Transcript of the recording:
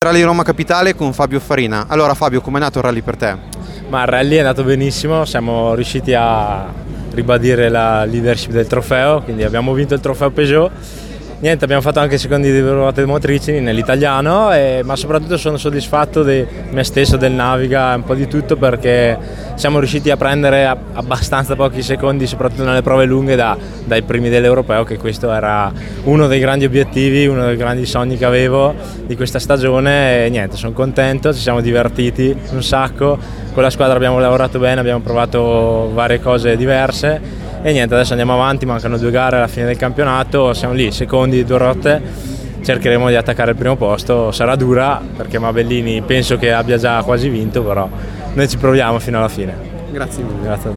Rally Roma Capitale con Fabio Farina. Allora Fabio, com'è nato il rally per te? Ma il rally è andato benissimo, siamo riusciti a ribadire la leadership del trofeo, quindi abbiamo vinto il trofeo Peugeot. Niente, abbiamo fatto anche secondi di ruote motrici nell'italiano, ma soprattutto sono soddisfatto di me stesso, del Naviga, un po' di tutto, perché siamo riusciti a prendere abbastanza pochi secondi, soprattutto nelle prove lunghe, dai primi dell'Europeo, che questo era uno dei grandi obiettivi, uno dei grandi sogni che avevo di questa stagione. E niente, sono contento, ci siamo divertiti un sacco, con la squadra abbiamo lavorato bene, abbiamo provato varie cose diverse. E niente, adesso andiamo avanti, mancano 2 gare alla fine del campionato, siamo lì, secondi, 2 rotte, cercheremo di attaccare il primo posto, sarà dura perché Mabellini penso che abbia già quasi vinto, però noi ci proviamo fino alla fine. Grazie mille. Grazie a te.